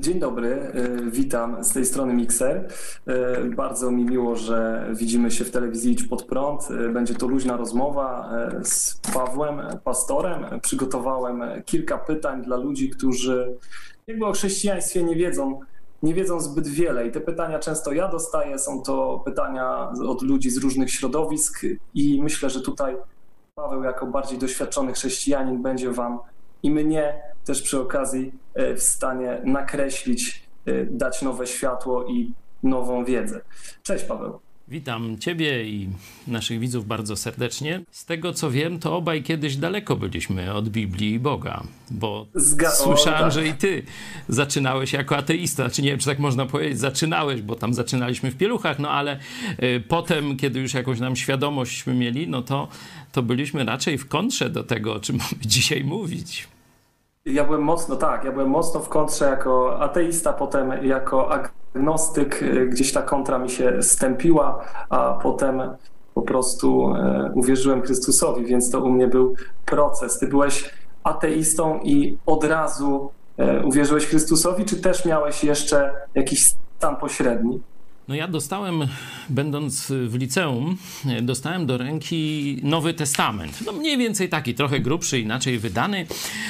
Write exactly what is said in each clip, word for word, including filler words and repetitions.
Dzień dobry, y, witam z tej strony Mikser. Y, Bardzo mi miło, że widzimy się w telewizji Idź Pod Prąd. Y, Będzie to luźna rozmowa y, z Pawłem, pastorem. Przygotowałem kilka pytań dla ludzi, którzy jakby o chrześcijaństwie nie wiedzą, nie wiedzą zbyt wiele i te pytania często ja dostaję. Są to pytania od ludzi z różnych środowisk i myślę, że tutaj Paweł jako bardziej doświadczony chrześcijanin będzie wam i mnie też przy okazji w stanie nakreślić, dać nowe światło i nową wiedzę. Cześć Paweł. Witam Ciebie i naszych widzów bardzo serdecznie. Z tego co wiem, to obaj kiedyś daleko byliśmy od Biblii i Boga, bo Zga- słyszałem, o, tak. że i Ty zaczynałeś jako ateista. Znaczy nie wiem, czy tak można powiedzieć, zaczynałeś, bo tam zaczynaliśmy w pieluchach, no ale y, potem, kiedy już jakąś nam świadomośćśmy mieli, no to, to byliśmy raczej w kontrze do tego, o czym mamy dzisiaj mówić. Ja byłem mocno, tak, ja byłem mocno w kontrze jako ateista, potem jako agnostyk, gdzieś ta kontra mi się stępiła, a potem po prostu e, uwierzyłem Chrystusowi, więc to u mnie był proces. Ty byłeś ateistą i od razu e, uwierzyłeś Chrystusowi, czy też miałeś jeszcze jakiś stan pośredni? No ja dostałem, będąc w liceum, dostałem do ręki Nowy Testament. No mniej więcej taki, trochę grubszy, inaczej wydany.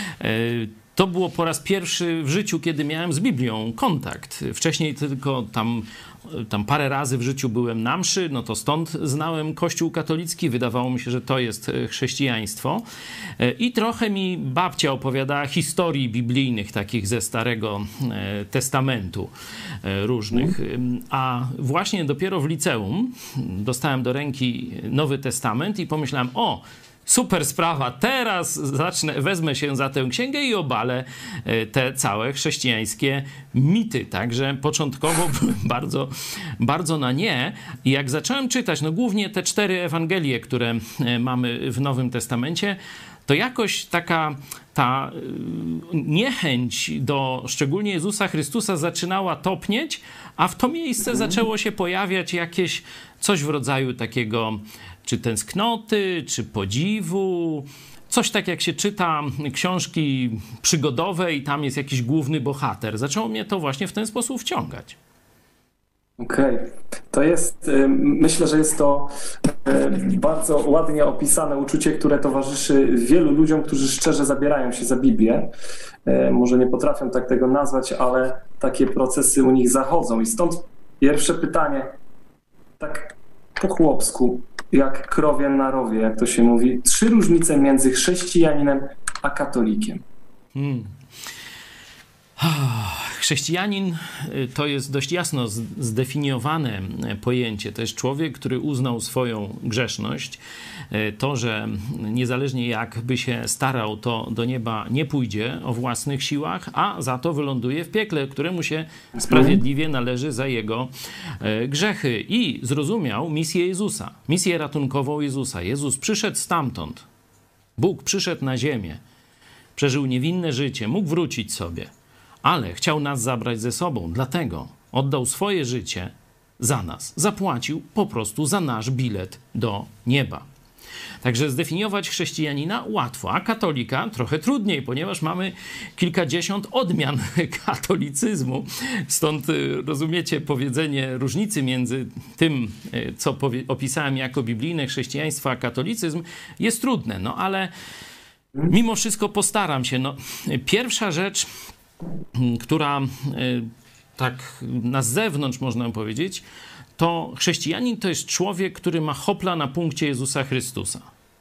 To było po raz pierwszy w życiu, kiedy miałem z Biblią kontakt. Wcześniej tylko tam, tam parę razy w życiu byłem na mszy, no to stąd znałem Kościół katolicki. Wydawało mi się, że to jest chrześcijaństwo. I trochę mi babcia opowiadała historii biblijnych, takich ze Starego Testamentu różnych. A właśnie dopiero w liceum dostałem do ręki Nowy Testament i pomyślałem, o, super sprawa, teraz zacznę, wezmę się za tę księgę i obalę te całe chrześcijańskie mity. Także początkowo byłem bardzo, bardzo na nie. I jak zacząłem czytać, no głównie te cztery Ewangelie, które mamy w Nowym Testamencie, to jakoś taka ta niechęć do szczególnie Jezusa Chrystusa zaczynała topnieć, a w to miejsce zaczęło się pojawiać jakieś coś w rodzaju takiego czy tęsknoty, czy podziwu. Coś tak jak się czyta książki przygodowe i tam jest jakiś główny bohater. Zaczęło mnie to właśnie w ten sposób wciągać. Okej, okay. To jest, myślę, że jest to bardzo ładnie opisane uczucie, które towarzyszy wielu ludziom, którzy szczerze zabierają się za Biblię. Może nie potrafią tak tego nazwać, ale takie procesy u nich zachodzą. I stąd pierwsze pytanie, tak po chłopsku, jak krowie na rowie, jak to się mówi. Trzy różnice między chrześcijaninem a katolikiem. Hmm. Chrześcijanin to jest dość jasno zdefiniowane pojęcie. To jest człowiek, który uznał swoją grzeszność. To, że niezależnie jak by się starał, to do nieba nie pójdzie o własnych siłach, a za to wyląduje w piekle, któremu się sprawiedliwie należy za jego grzechy. I zrozumiał misję Jezusa, misję ratunkową Jezusa. Jezus przyszedł stamtąd. Bóg przyszedł na ziemię. Przeżył niewinne życie, mógł wrócić sobie. Ale chciał nas zabrać ze sobą, dlatego oddał swoje życie za nas. Zapłacił po prostu za nasz bilet do nieba. Także zdefiniować chrześcijanina łatwo, a katolika trochę trudniej, ponieważ mamy kilkadziesiąt odmian katolicyzmu. Stąd rozumiecie powiedzenie różnicy między tym, co opisałem jako biblijne chrześcijaństwo, a katolicyzm jest trudne. No ale mimo wszystko postaram się. No, pierwsza rzecz, która tak na zewnątrz można powiedzieć, to chrześcijanin to jest człowiek, który ma hopla na punkcie Jezusa Chrystusa.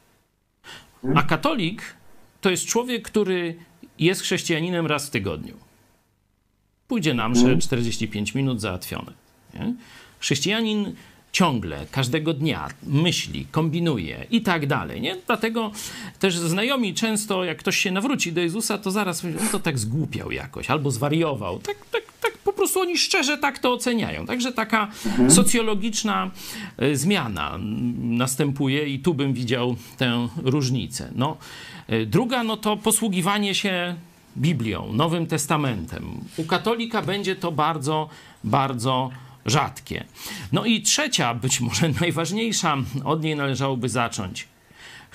A katolik to jest człowiek, który jest chrześcijaninem raz w tygodniu. Pójdzie na mszę, czterdzieści pięć minut, załatwione. Nie? Chrześcijanin ciągle, każdego dnia myśli, kombinuje i tak dalej. Nie? Dlatego też znajomi często, jak ktoś się nawróci do Jezusa, to zaraz mówią, no to tak zgłupiał jakoś, albo zwariował. Tak, tak, tak po prostu oni szczerze tak to oceniają. Także taka mhm. socjologiczna y, zmiana następuje i tu bym widział tę różnicę. No, y, druga, no to posługiwanie się Biblią, Nowym Testamentem. U katolika będzie to bardzo, bardzo rzadkie. No i trzecia, być może najważniejsza, od niej należałoby zacząć.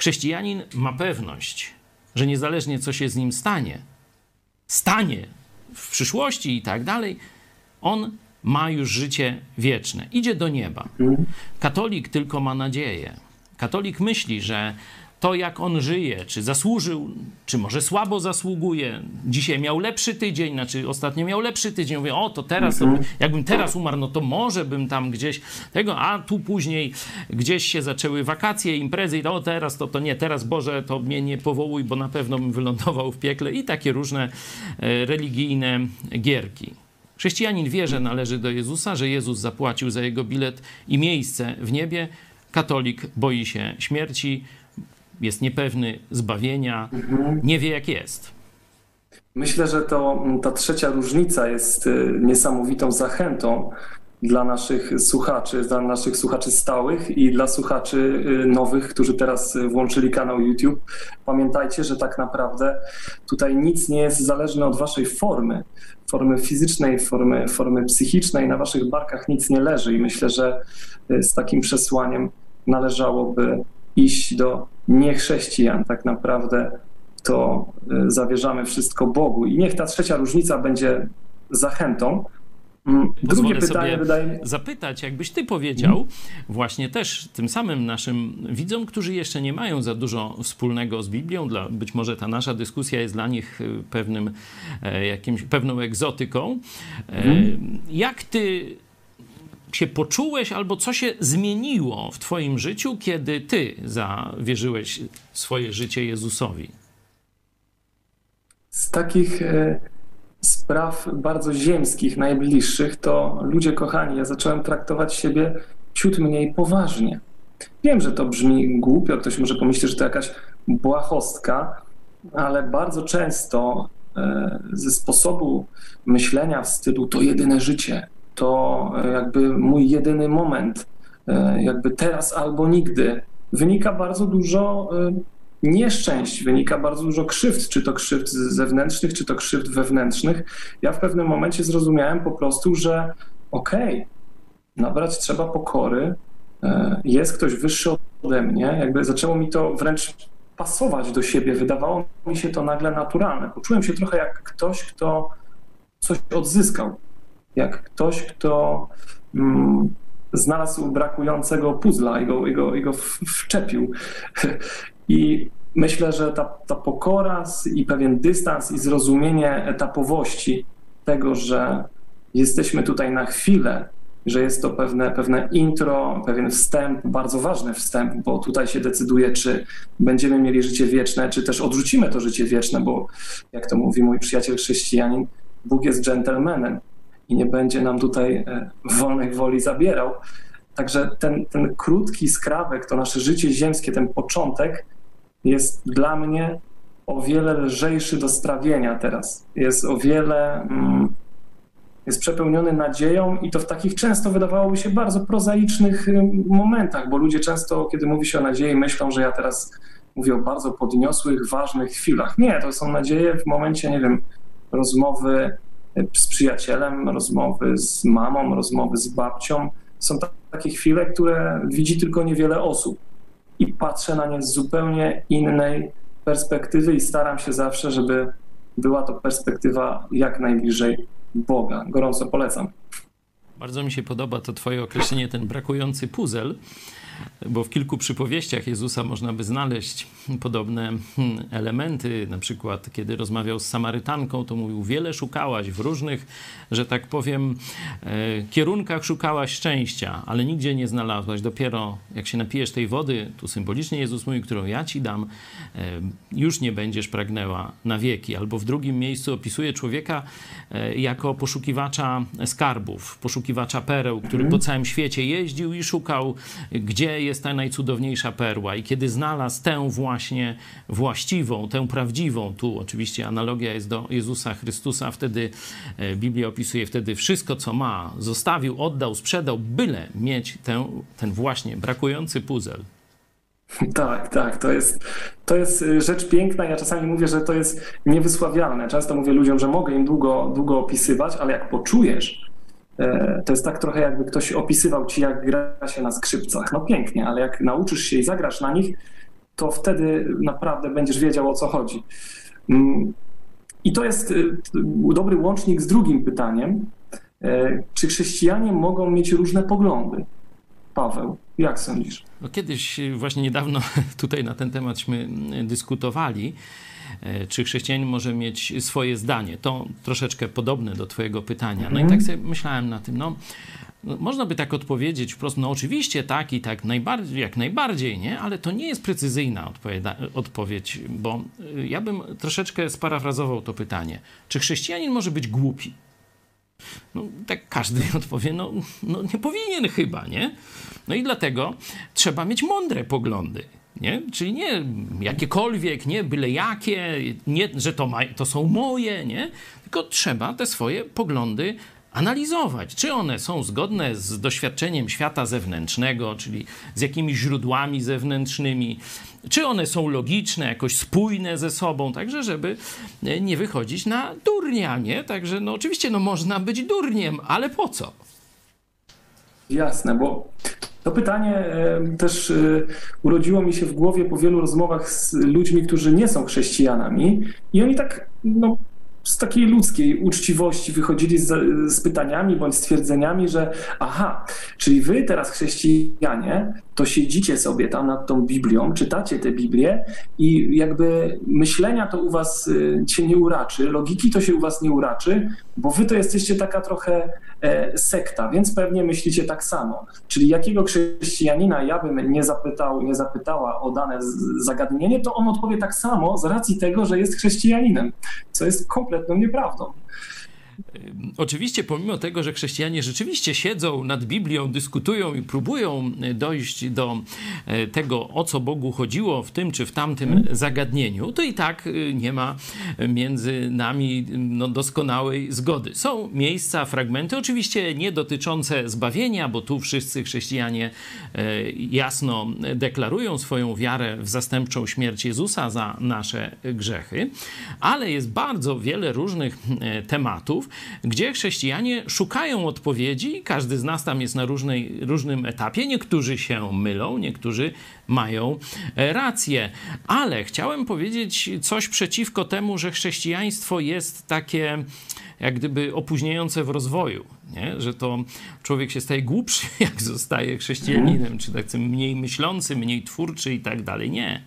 Chrześcijanin ma pewność, że niezależnie co się z nim stanie, stanie w przyszłości i tak dalej, on ma już życie wieczne. Idzie do nieba. Katolik tylko ma nadzieję. Katolik myśli, że to, jak on żyje, czy zasłużył, czy może słabo zasługuje. Dzisiaj miał lepszy tydzień, znaczy ostatnio miał lepszy tydzień. Mówię, o, to teraz, to by, jakbym teraz umarł, no to może bym tam gdzieś tego, a tu później gdzieś się zaczęły wakacje, imprezy i o, teraz to, to nie, teraz Boże, to mnie nie powołuj, bo na pewno bym wylądował w piekle i takie różne e, religijne gierki. Chrześcijanin wie, że należy do Jezusa, że Jezus zapłacił za jego bilet i miejsce w niebie. Katolik boi się śmierci, jest niepewny zbawienia, mhm. nie wie jak jest. Myślę, że to, ta trzecia różnica jest niesamowitą zachętą dla naszych słuchaczy, dla naszych słuchaczy stałych i dla słuchaczy nowych, którzy teraz włączyli kanał YouTube. Pamiętajcie, że tak naprawdę tutaj nic nie jest zależne od waszej formy, formy fizycznej, formy, formy psychicznej. Na waszych barkach nic nie leży i myślę, że z takim przesłaniem należałoby iść do niechrześcijan. Tak naprawdę to zawierzamy wszystko Bogu. I niech ta trzecia różnica będzie zachętą. Drugie pytanie wydaje mi się... zapytać, jakbyś ty powiedział hmm. właśnie też tym samym naszym widzom, którzy jeszcze nie mają za dużo wspólnego z Biblią, dla, być może ta nasza dyskusja jest dla nich pewnym, jakimś, pewną egzotyką. Hmm. Jak ty się poczułeś albo co się zmieniło w twoim życiu, kiedy ty zawierzyłeś swoje życie Jezusowi? Z takich e, spraw bardzo ziemskich, najbliższych, to ludzie kochani, ja zacząłem traktować siebie ciut mniej poważnie. Wiem, że to brzmi głupio, ktoś może pomyśleć, że to jakaś błahostka, ale bardzo często e, ze sposobu myślenia w stylu to jedyne życie, to jakby mój jedyny moment, jakby teraz albo nigdy, wynika bardzo dużo nieszczęść, wynika bardzo dużo krzywd, czy to krzywd zewnętrznych, czy to krzywd wewnętrznych. Ja w pewnym momencie zrozumiałem po prostu, że okej, okay, nabrać trzeba pokory, jest ktoś wyższy ode mnie, jakby zaczęło mi to wręcz pasować do siebie, wydawało mi się to nagle naturalne. Poczułem się trochę jak ktoś, kto coś odzyskał. Jak ktoś, kto mm, znalazł brakującego puzzla i go, i go, i go wczepił. I myślę, że ta, ta pokora i pewien dystans i zrozumienie etapowości tego, że jesteśmy tutaj na chwilę, że jest to pewne, pewne intro, pewien wstęp, bardzo ważny wstęp, bo tutaj się decyduje, czy będziemy mieli życie wieczne, czy też odrzucimy to życie wieczne, bo jak to mówi mój przyjaciel chrześcijanin, Bóg jest dżentelmenem i nie będzie nam tutaj wolnej woli zabierał. Także ten, ten krótki skrawek, to nasze życie ziemskie, ten początek jest dla mnie o wiele lżejszy do strawienia teraz. Jest o wiele, mm, jest przepełniony nadzieją i to w takich często wydawałoby się bardzo prozaicznych momentach, bo ludzie często, kiedy mówi się o nadziei, myślą, że ja teraz mówię o bardzo podniosłych, ważnych chwilach. Nie, to są nadzieje w momencie, nie wiem, rozmowy z przyjacielem, rozmowy z mamą, rozmowy z babcią. Są takie chwile, które widzi tylko niewiele osób i patrzę na nie z zupełnie innej perspektywy i staram się zawsze, żeby była to perspektywa jak najbliżej Boga. Gorąco polecam. Bardzo mi się podoba to twoje określenie, ten brakujący puzzle, bo w kilku przypowieściach Jezusa można by znaleźć podobne elementy. Na przykład, kiedy rozmawiał z Samarytanką, to mówił, wiele szukałaś w różnych, że tak powiem, kierunkach szukałaś szczęścia, ale nigdzie nie znalazłaś. Dopiero jak się napijesz tej wody, tu symbolicznie Jezus mówi, którą ja ci dam, już nie będziesz pragnęła na wieki. Albo w drugim miejscu opisuje człowieka jako poszukiwacza skarbów, poszukiwacza pereł, który po całym świecie jeździł i szukał, gdzie jest ta najcudowniejsza perła. I kiedy znalazł tę właśnie właściwą, tę prawdziwą, tu oczywiście analogia jest do Jezusa Chrystusa, wtedy Biblia opisuje wtedy wszystko, co ma, zostawił, oddał, sprzedał, byle mieć tę, ten właśnie brakujący puzzle. Tak, tak, to jest, to jest rzecz piękna. Ja czasami mówię, że to jest niewysławialne. Często mówię ludziom, że mogę im długo, długo opisywać, ale jak poczujesz, to jest tak trochę jakby ktoś opisywał ci, jak gra się na skrzypcach. No pięknie, ale jak nauczysz się i zagrasz na nich, to wtedy naprawdę będziesz wiedział, o co chodzi. I to jest y, dobry łącznik z drugim pytaniem. Y, Czy chrześcijanie mogą mieć różne poglądy? Paweł, jak sądzisz? No kiedyś, właśnie niedawno tutaj na ten tematśmy dyskutowali, czy chrześcijanin może mieć swoje zdanie. To troszeczkę podobne do twojego pytania. No i tak sobie myślałem na tym, no, no można by tak odpowiedzieć wprost, no oczywiście tak i tak najbardziej, jak najbardziej, nie? Ale to nie jest precyzyjna odpowiedź, bo ja bym troszeczkę sparafrazował to pytanie. Czy chrześcijanin może być głupi? No, tak każdy odpowie, no, no nie powinien chyba, nie? No i dlatego trzeba mieć mądre poglądy, nie? Czyli nie jakiekolwiek, nie byle jakie, nie, że to, ma, to są moje, nie? Tylko trzeba te swoje poglądy analizować, czy one są zgodne z doświadczeniem świata zewnętrznego, czyli z jakimiś źródłami zewnętrznymi, czy one są logiczne, jakoś spójne ze sobą, także żeby nie wychodzić na durnia, nie? Także no oczywiście no można być durniem, ale po co? Jasne, bo to pytanie e, też e, urodziło mi się w głowie po wielu rozmowach z ludźmi, którzy nie są chrześcijanami i oni tak, no, z takiej ludzkiej uczciwości wychodzili z, z pytaniami bądź stwierdzeniami, że aha, czyli wy teraz chrześcijanie, to siedzicie sobie tam nad tą Biblią, czytacie tę Biblię i jakby myślenia to u was y, się nie uraczy, logiki to się u was nie uraczy, bo wy to jesteście taka trochę e, sekta, więc pewnie myślicie tak samo. Czyli jakiego chrześcijanina ja bym nie zapytał, nie zapytała o dane z, zagadnienie, to on odpowie tak samo z racji tego, że jest chrześcijaninem, co jest kompletną nieprawdą. Oczywiście, pomimo tego, że chrześcijanie rzeczywiście siedzą nad Biblią, dyskutują i próbują dojść do tego, o co Bogu chodziło w tym czy w tamtym zagadnieniu, to i tak nie ma między nami no, doskonałej zgody. Są miejsca, fragmenty, oczywiście nie dotyczące zbawienia, bo tu wszyscy chrześcijanie jasno deklarują swoją wiarę w zastępczą śmierć Jezusa za nasze grzechy, ale jest bardzo wiele różnych tematów, gdzie chrześcijanie szukają odpowiedzi. Każdy z nas tam jest na różnej, różnym etapie. Niektórzy się mylą, niektórzy mają rację. Ale chciałem powiedzieć coś przeciwko temu, że chrześcijaństwo jest takie jak gdyby opóźniające w rozwoju, nie? Że to człowiek się staje głupszy, jak zostaje chrześcijaninem, czy tak mniej myślący, mniej twórczy i tak dalej. Nie.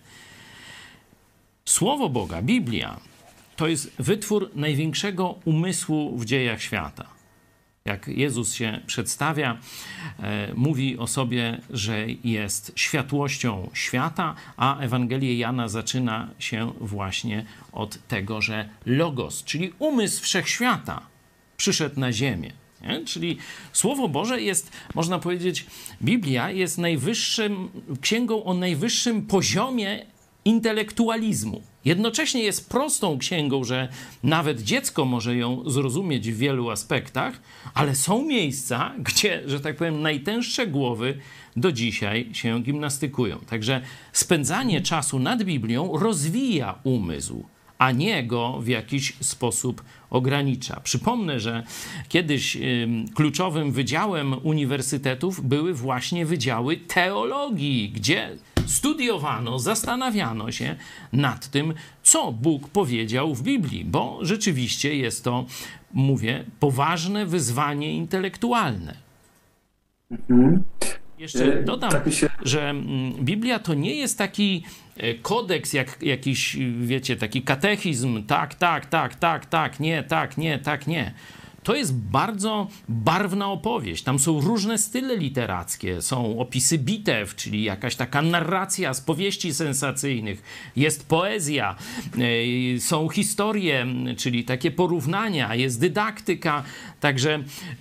Słowo Boga, Biblia, to jest wytwór największego umysłu w dziejach świata. Jak Jezus się przedstawia, e, mówi o sobie, że jest światłością świata, a Ewangelię Jana zaczyna się właśnie od tego, że Logos, czyli umysł wszechświata, przyszedł na ziemię. Nie? Czyli Słowo Boże jest, można powiedzieć, Biblia jest najwyższym, księgą o najwyższym poziomie intelektualizmu. Jednocześnie jest prostą księgą, że nawet dziecko może ją zrozumieć w wielu aspektach, ale są miejsca, gdzie, że tak powiem, najtęższe głowy do dzisiaj się gimnastykują. Także spędzanie czasu nad Biblią rozwija umysł, a nie go w jakiś sposób ogranicza. Przypomnę, że kiedyś y, kluczowym wydziałem uniwersytetów były właśnie wydziały teologii, gdzie studiowano, zastanawiano się nad tym, co Bóg powiedział w Biblii, bo rzeczywiście jest to, mówię, poważne wyzwanie intelektualne. Mhm. Jeszcze dodam, że Biblia to nie jest taki kodeks, jak jakiś, wiecie, taki katechizm, tak, tak, tak, tak, tak, nie, tak, nie, tak, nie. To jest bardzo barwna opowieść. Tam są różne style literackie. Są opisy bitew, czyli jakaś taka narracja z powieści sensacyjnych. Jest poezja, są historie, czyli takie porównania, jest dydaktyka. Także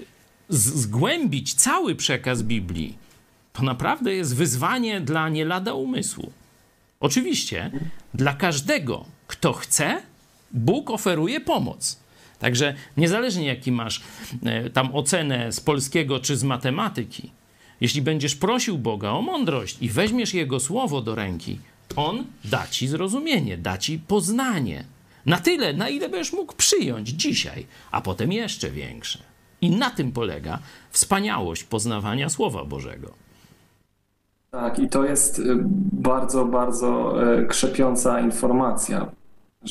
zgłębić cały przekaz Biblii to naprawdę jest wyzwanie dla nie lada umysłu. Oczywiście dla każdego, kto chce, Bóg oferuje pomoc. Także niezależnie jaki masz e, tam ocenę z polskiego czy z matematyki, jeśli będziesz prosił Boga o mądrość i weźmiesz Jego słowo do ręki, On da ci zrozumienie, da ci poznanie. Na tyle, na ile będziesz mógł przyjąć dzisiaj, a potem jeszcze większe. I na tym polega wspaniałość poznawania Słowa Bożego. Tak, i to jest bardzo, bardzo krzepiąca informacja, że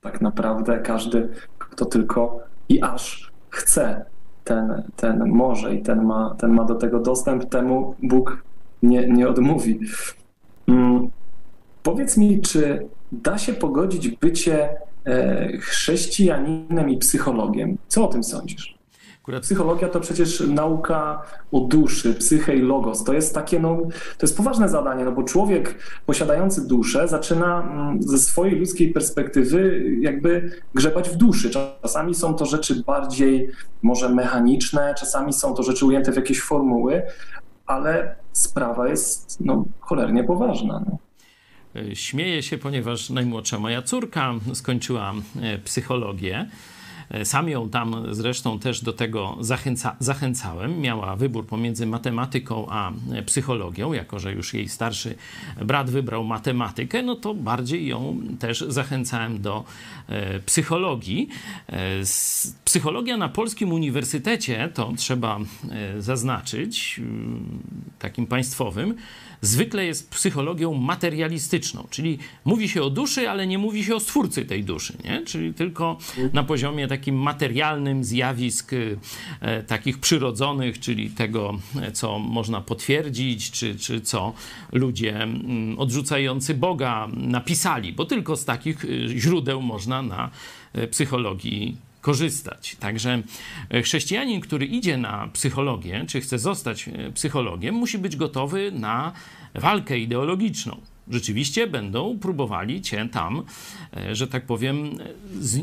tak naprawdę każdy, kto tylko i aż chce, ten, ten może i ten ma, ten ma do tego dostęp, temu Bóg nie, nie odmówi. Hmm. Powiedz mi, czy da się pogodzić bycie e, chrześcijaninem i psychologiem? Co o tym sądzisz? Akurat psychologia to przecież nauka o duszy, psyche i logos. To jest takie, no, to jest poważne zadanie, no bo człowiek posiadający duszę zaczyna ze swojej ludzkiej perspektywy jakby grzebać w duszy. Czasami są to rzeczy bardziej może mechaniczne, czasami są to rzeczy ujęte w jakieś formuły, ale sprawa jest no, cholernie poważna. No. Śmieję się, ponieważ najmłodsza moja córka skończyła psychologię. Sam ją tam zresztą też do tego zachęca, zachęcałem. Miała wybór pomiędzy matematyką a psychologią. Jako że już jej starszy brat wybrał matematykę, no to bardziej ją też zachęcałem do e, psychologii. E, psychologia na polskim uniwersytecie, to trzeba e, zaznaczyć, e, takim państwowym, zwykle jest psychologią materialistyczną, czyli mówi się o duszy, ale nie mówi się o stwórcy tej duszy, nie? Czyli tylko na poziomie takim materialnym zjawisk e, takich przyrodzonych, czyli tego, co można potwierdzić, czy, czy co ludzie m, odrzucający Boga napisali, bo tylko z takich źródeł można na e, psychologii korzystać. Także chrześcijanin, który idzie na psychologię, czy chce zostać psychologiem, musi być gotowy na walkę ideologiczną. Rzeczywiście będą próbowali cię tam, że tak powiem, z,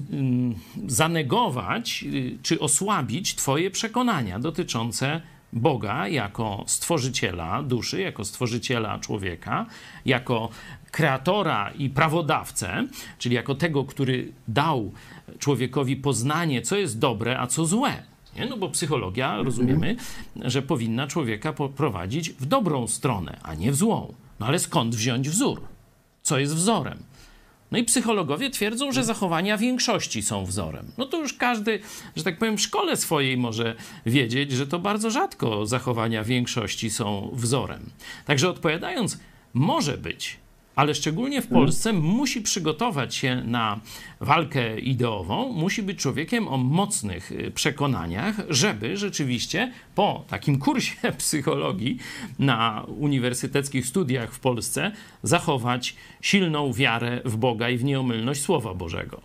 zanegować czy osłabić twoje przekonania dotyczące Boga jako stworzyciela duszy, jako stworzyciela człowieka, jako kreatora i prawodawcę, czyli jako tego, który dał człowiekowi poznanie, co jest dobre, a co złe. Nie? No bo psychologia, rozumiemy, że powinna człowieka poprowadzić w dobrą stronę, a nie w złą. No ale skąd wziąć wzór? Co jest wzorem? No i psychologowie twierdzą, że zachowania większości są wzorem. No to już każdy, że tak powiem, w szkole swojej może wiedzieć, że to bardzo rzadko zachowania większości są wzorem. Także odpowiadając, może być, ale szczególnie w Polsce musi przygotować się na walkę ideową, musi być człowiekiem o mocnych przekonaniach, żeby rzeczywiście po takim kursie psychologii na uniwersyteckich studiach w Polsce zachować silną wiarę w Boga i w nieomylność Słowa Bożego.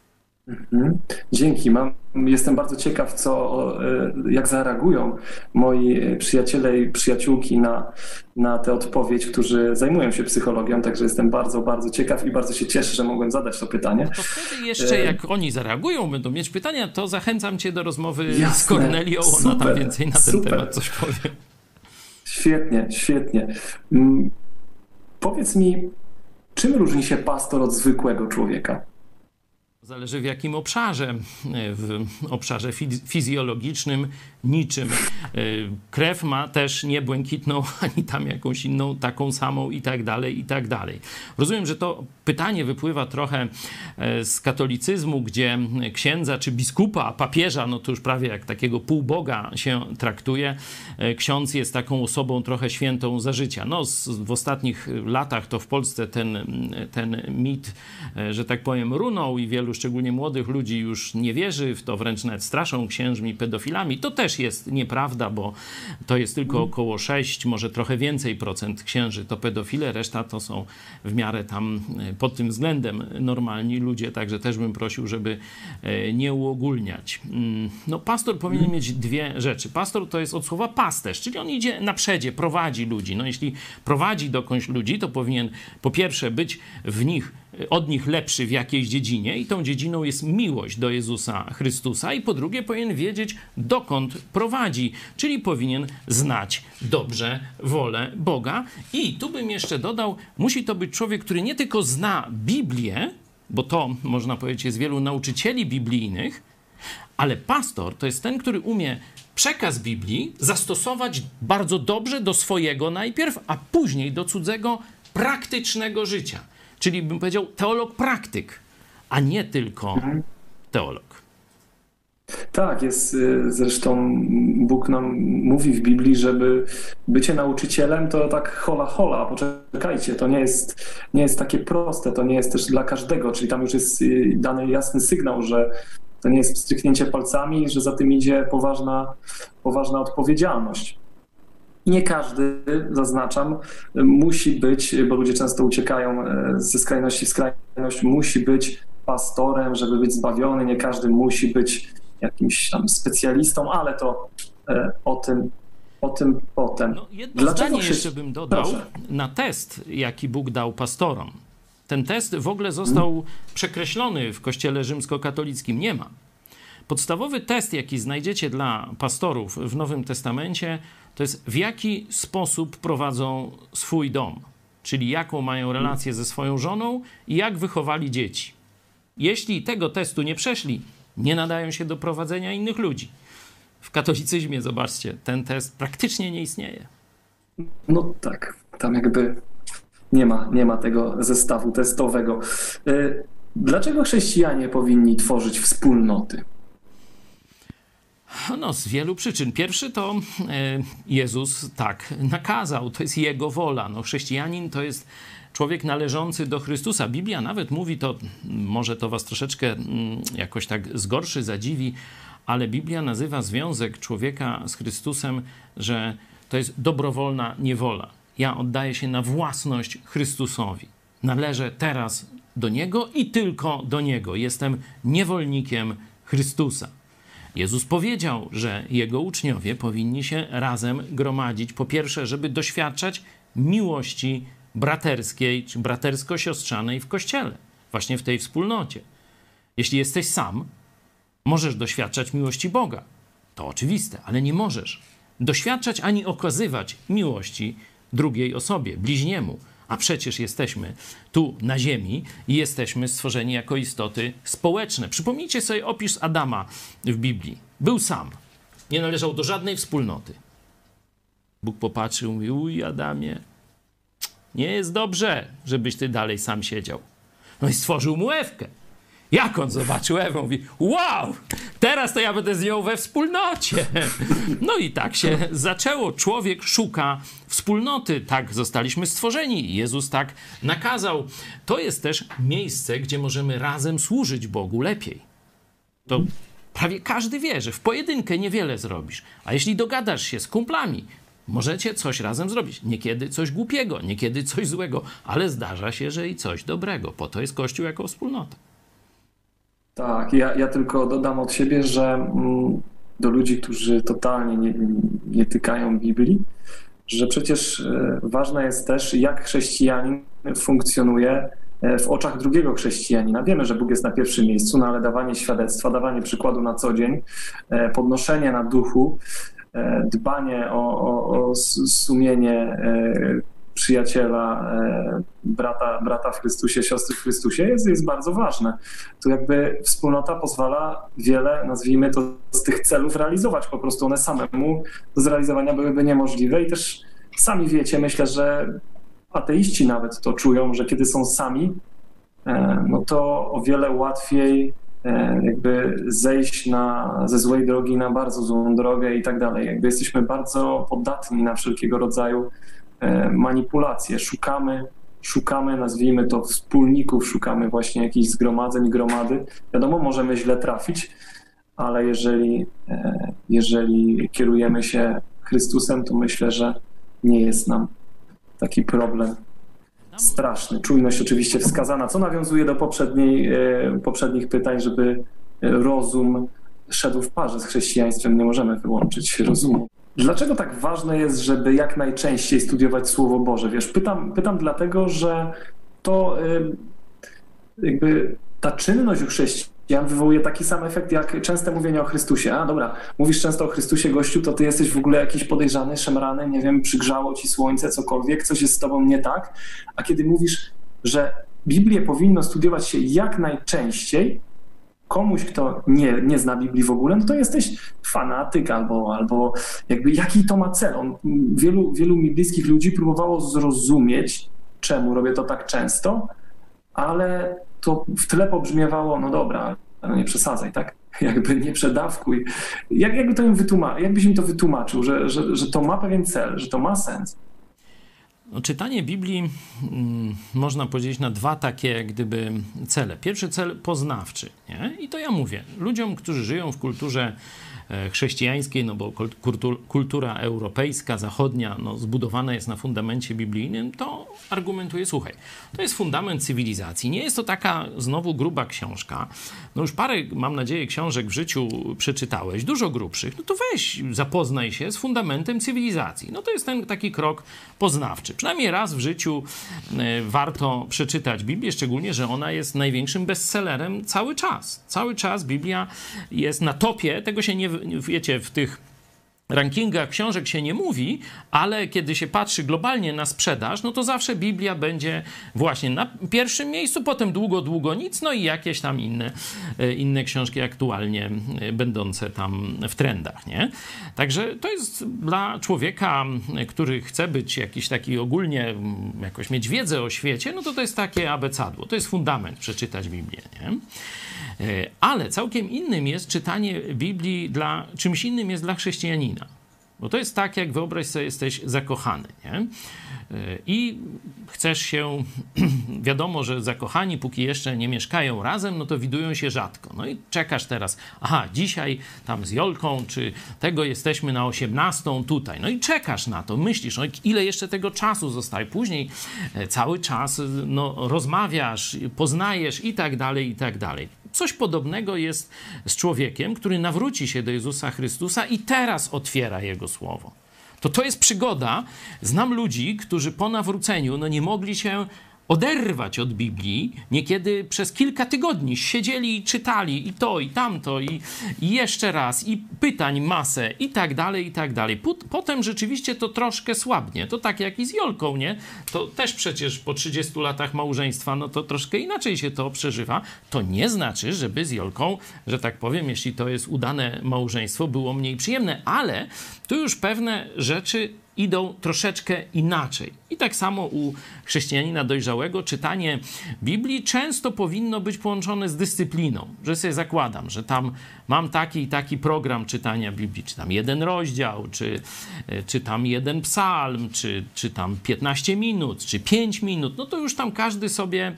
Dzięki. Mam, jestem bardzo ciekaw, co, jak zareagują moi przyjaciele i przyjaciółki na, na tę odpowiedź, którzy zajmują się psychologią, także jestem bardzo, bardzo ciekaw i bardzo się cieszę, że mogłem zadać to pytanie. No to wtedy jeszcze jak oni zareagują, będą mieć pytania, to zachęcam cię do rozmowy Jasne. z Kornelią, ona super, tam więcej na ten super. temat coś powie. Świetnie, świetnie. Powiedz mi, czym różni się pastor od zwykłego człowieka? Zależy w jakim obszarze. W obszarze fizjologicznym niczym. Krew ma też nie błękitną, ani tam jakąś inną, taką samą i tak dalej, i tak dalej. Rozumiem, że to pytanie wypływa trochę z katolicyzmu, gdzie księdza czy biskupa, papieża, no to już prawie jak takiego półboga się traktuje. Ksiądz jest taką osobą trochę świętą za życia. No w ostatnich latach to w Polsce ten, ten mit, że tak powiem, runął i wielu szczególnie młodych ludzi już nie wierzy w to, wręcz nawet straszą księżmi pedofilami. To też jest nieprawda, bo to jest tylko około sześć, może trochę więcej procent księży to pedofile, reszta to są w miarę tam pod tym względem normalni ludzie, także też bym prosił, żeby nie uogólniać. No pastor powinien mieć dwie rzeczy. Pastor to jest od słowa pasterz, czyli on idzie na przedzie, prowadzi ludzi. No jeśli prowadzi dokądś ludzi, to powinien po pierwsze być w nich od nich lepszy w jakiejś dziedzinie i tą dziedziną jest miłość do Jezusa Chrystusa i po drugie powinien wiedzieć, dokąd prowadzi, czyli powinien znać dobrze wolę Boga. I tu bym jeszcze dodał, musi to być człowiek, który nie tylko zna Biblię, bo to, można powiedzieć, jest wielu nauczycieli biblijnych, ale pastor to jest ten, który umie przekaz Biblii zastosować bardzo dobrze do swojego najpierw, a później do cudzego praktycznego życia. Czyli bym powiedział teolog praktyk, a nie tylko teolog. Tak, jest y, zresztą Bóg nam mówi w Biblii, żeby bycie nauczycielem to tak hola hola, poczekajcie, to nie jest, nie jest takie proste, to nie jest też dla każdego, czyli tam już jest y, dany jasny sygnał, że to nie jest stryknięcie palcami, że za tym idzie poważna, poważna odpowiedzialność. Nie każdy, zaznaczam, musi być, bo ludzie często uciekają ze skrajności w skrajność, musi być pastorem, żeby być zbawiony. Nie każdy musi być jakimś tam specjalistą, ale to e, o tym, o tym potem. No, jedno Dlaczego zdanie się... jeszcze bym dodał Proszę. na test, jaki Bóg dał pastorom. Ten test w ogóle został hmm. przekreślony w Kościele rzymskokatolickim. Nie ma. Podstawowy test, jaki znajdziecie dla pastorów w Nowym Testamencie, to jest w jaki sposób prowadzą swój dom, czyli jaką mają relację ze swoją żoną i jak wychowali dzieci. Jeśli tego testu nie przeszli, nie nadają się do prowadzenia innych ludzi. W katolicyzmie, zobaczcie, ten test praktycznie nie istnieje. No tak, tam jakby nie ma, nie ma tego zestawu testowego. Dlaczego chrześcijanie powinni tworzyć wspólnoty? No, z wielu przyczyn. Pierwszy to Jezus tak nakazał, to jest Jego wola. No, chrześcijanin to jest człowiek należący do Chrystusa. Biblia nawet mówi to, może to was troszeczkę jakoś tak zgorszy, zadziwi, ale Biblia nazywa związek człowieka z Chrystusem, że to jest dobrowolna niewola. Ja oddaję się na własność Chrystusowi. Należę teraz do Niego i tylko do Niego. Jestem niewolnikiem Chrystusa. Jezus powiedział, że Jego uczniowie powinni się razem gromadzić. Po pierwsze, żeby doświadczać miłości braterskiej czy bratersko-siostrzanej w Kościele, właśnie w tej wspólnocie. Jeśli jesteś sam, możesz doświadczać miłości Boga. To oczywiste, ale nie możesz doświadczać ani okazywać miłości drugiej osobie, bliźniemu. A przecież jesteśmy tu na ziemi i jesteśmy stworzeni jako istoty społeczne. Przypomnijcie sobie opis Adama w Biblii. Był sam, nie należał do żadnej wspólnoty. Bóg popatrzył i mówi: uj, Adamie, nie jest dobrze, żebyś ty dalej sam siedział. No i stworzył mu Ewkę. Jak on zobaczył Ewę, mówi: wow, teraz to ja będę z nią we wspólnocie. No i tak się zaczęło. Człowiek szuka wspólnoty. Tak zostaliśmy stworzeni. Jezus tak nakazał. To jest też miejsce, gdzie możemy razem służyć Bogu lepiej. To prawie każdy wie, że w pojedynkę niewiele zrobisz. A jeśli dogadasz się z kumplami, możecie coś razem zrobić. Niekiedy coś głupiego, niekiedy coś złego, ale zdarza się, że i coś dobrego. Po to jest Kościół jako wspólnota. Tak, ja, ja tylko dodam od siebie, że do ludzi, którzy totalnie nie, nie tykają Biblii, że przecież ważne jest też, jak chrześcijanin funkcjonuje w oczach drugiego chrześcijanina. Wiemy, że Bóg jest na pierwszym miejscu, no ale dawanie świadectwa, dawanie przykładu na co dzień, podnoszenie na duchu, dbanie o, o, o sumienie przyjaciela, brata, brata w Chrystusie, siostry w Chrystusie jest, jest bardzo ważne. Tu jakby wspólnota pozwala wiele, nazwijmy to, z tych celów realizować. Po prostu one samemu do zrealizowania byłyby niemożliwe i też sami wiecie, myślę, że ateiści nawet to czują, że kiedy są sami, no to o wiele łatwiej jakby zejść na, ze złej drogi na bardzo złą drogę i tak dalej. Jakby jesteśmy bardzo podatni na wszelkiego rodzaju manipulacje. Szukamy, szukamy, nazwijmy to, wspólników, szukamy właśnie jakichś zgromadzeń, gromady. Wiadomo, możemy źle trafić, ale jeżeli, jeżeli kierujemy się Chrystusem, to myślę, że nie jest nam taki problem straszny. Czujność oczywiście wskazana, co nawiązuje do poprzedniej, poprzednich pytań, żeby rozum szedł w parze z chrześcijaństwem. Nie możemy wyłączyć rozumu. Dlaczego tak ważne jest, żeby jak najczęściej studiować Słowo Boże? Wiesz, pytam, pytam dlatego, że to jakby ta czynność u chrześcijan wywołuje taki sam efekt jak częste mówienie o Chrystusie. A dobra, mówisz często o Chrystusie, gościu, to ty jesteś w ogóle jakiś podejrzany, szemrany, nie wiem, przygrzało ci słońce, cokolwiek, coś jest z tobą nie tak. A kiedy mówisz, że Biblię powinno studiować się jak najczęściej, komuś, kto nie, nie zna Biblii w ogóle, no to jesteś fanatyk albo, albo jakby jaki to ma cel. On, wielu, wielu mi bliskich ludzi próbowało zrozumieć, czemu robię to tak często, ale to w tle pobrzmiewało: no dobra, no nie przesadzaj, tak? jakby nie przedawkuj. Jak, jakby to im wytłuma- jakbyś im to wytłumaczył, że, że, że to ma pewien cel, że to ma sens? No, czytanie Biblii mm, można podzielić na dwa takie jak gdyby cele. Pierwszy cel poznawczy, nie? I to ja mówię ludziom, którzy żyją w kulturze chrześcijańskiej, no bo kultur, kultura europejska, zachodnia, no zbudowana jest na fundamencie biblijnym, to argumentuje, słuchaj, to jest fundament cywilizacji. Nie jest to taka znowu gruba książka. No już parę, mam nadzieję, książek w życiu przeczytałeś, dużo grubszych. No to weź, zapoznaj się z fundamentem cywilizacji. No to jest ten taki krok poznawczy. Przynajmniej raz w życiu warto przeczytać Biblię, szczególnie, że ona jest największym bestsellerem cały czas. Cały czas Biblia jest na topie, tego się nie, wiecie, w tych rankingach książek się nie mówi, ale kiedy się patrzy globalnie na sprzedaż, no to zawsze Biblia będzie właśnie na pierwszym miejscu, potem długo, długo nic, no i jakieś tam inne, inne książki aktualnie będące tam w trendach, nie? Także to jest dla człowieka, który chce być jakiś taki ogólnie, jakoś mieć wiedzę o świecie, no to to jest takie abecadło, to jest fundament przeczytać Biblię, nie? Ale całkiem innym jest czytanie Biblii dla, czymś innym jest dla chrześcijanina. Bo to jest tak, jak wyobraź sobie, jesteś zakochany, nie? I chcesz się, wiadomo, że zakochani, póki jeszcze nie mieszkają razem, no to widują się rzadko. No i czekasz teraz, aha, dzisiaj tam z Jolką, czy tego jesteśmy na osiemnastą tutaj. No i czekasz na to, myślisz, no ile jeszcze tego czasu zostaje. Później cały czas no, rozmawiasz, poznajesz i tak dalej, i tak dalej. Coś podobnego jest z człowiekiem, który nawróci się do Jezusa Chrystusa i teraz otwiera Jego Słowo. To to jest przygoda. Znam ludzi, którzy po nawróceniu no nie mogli się oderwać od Biblii. Niekiedy przez kilka tygodni siedzieli i czytali i to, i tamto, i, i jeszcze raz, i pytań masę, i tak dalej, i tak dalej. Potem rzeczywiście to troszkę słabnie. To tak jak i z Jolką, nie? To też przecież po trzydziestu latach małżeństwa, no to troszkę inaczej się to przeżywa. To nie znaczy, żeby z Jolką, że tak powiem, jeśli to jest udane małżeństwo, było mniej przyjemne, ale tu już pewne rzeczy idą troszeczkę inaczej. I tak samo u chrześcijanina dojrzałego czytanie Biblii często powinno być połączone z dyscypliną, że sobie zakładam, że tam mam taki i taki program czytania Biblii, czy tam jeden rozdział, czy, czy tam jeden psalm, czy, czy tam piętnaście minut, czy pięć minut, no to już tam każdy sobie,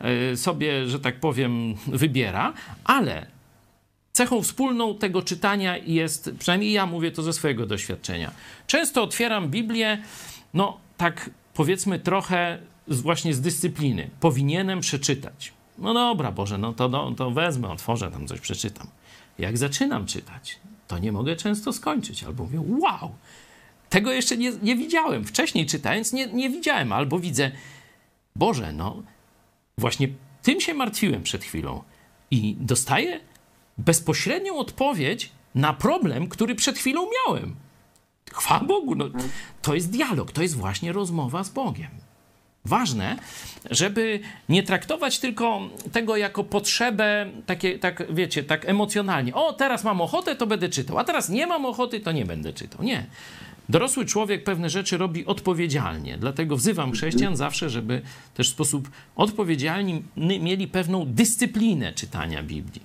sobie, że tak powiem, wybiera, ale cechą wspólną tego czytania jest, przynajmniej ja mówię to ze swojego doświadczenia, często otwieram Biblię, no tak powiedzmy trochę z, właśnie z dyscypliny. Powinienem przeczytać. No dobra, Boże, no to, no to wezmę, otworzę, tam coś przeczytam. Jak zaczynam czytać, to nie mogę często skończyć. Albo mówię, wow, tego jeszcze nie, nie widziałem. Wcześniej czytając nie, nie widziałem. Albo widzę, Boże, no właśnie tym się martwiłem przed chwilą. I dostaję bezpośrednią odpowiedź na problem, który przed chwilą miałem. Chwała Bogu, no, to jest dialog, to jest właśnie rozmowa z Bogiem. Ważne, żeby nie traktować tylko tego jako potrzebę, takie, tak wiecie, tak emocjonalnie. O, teraz mam ochotę, to będę czytał, a teraz nie mam ochoty, to nie będę czytał. Nie. Dorosły człowiek pewne rzeczy robi odpowiedzialnie, dlatego wzywam chrześcijan zawsze, żeby też w sposób odpowiedzialny mieli pewną dyscyplinę czytania Biblii.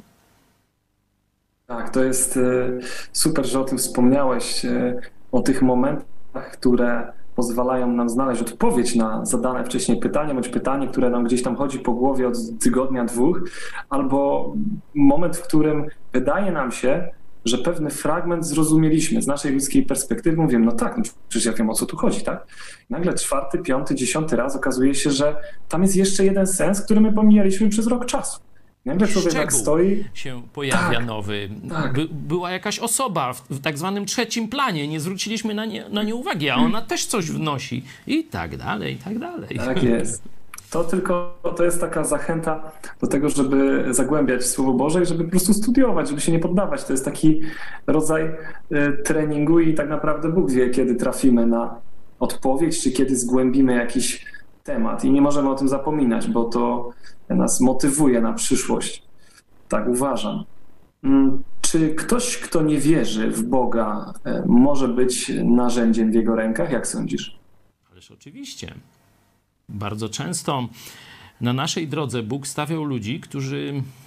Tak, to jest super, że o tym wspomniałeś, o tych momentach, które pozwalają nam znaleźć odpowiedź na zadane wcześniej pytanie, bądź pytanie, które nam gdzieś tam chodzi po głowie od tygodnia, dwóch, albo moment, w którym wydaje nam się, że pewny fragment zrozumieliśmy z naszej ludzkiej perspektywy. Mówimy, no tak, no przecież ja wiem, o co tu chodzi, tak? Nagle czwarty, piąty, dziesiąty raz okazuje się, że tam jest jeszcze jeden sens, który my pomijaliśmy przez rok czasu. Nagle człowiek tak stoi, się pojawia tak, nowy. Tak. By, była jakaś osoba w, w tak zwanym trzecim planie, nie zwróciliśmy na nie, na nie uwagi, a ona też coś wnosi i tak dalej, i tak dalej. Tak jest. To tylko to jest taka zachęta do tego, żeby zagłębiać Słowo Boże i żeby po prostu studiować, żeby się nie poddawać. To jest taki rodzaj treningu i tak naprawdę Bóg wie, kiedy trafimy na odpowiedź, czy kiedy zgłębimy jakiś temat. I nie możemy o tym zapominać, bo to nas motywuje na przyszłość. Tak uważam. Czy ktoś, kto nie wierzy w Boga, może być narzędziem w Jego rękach? Jak sądzisz? Ależ oczywiście. Bardzo często na naszej drodze Bóg stawiał ludzi, którzy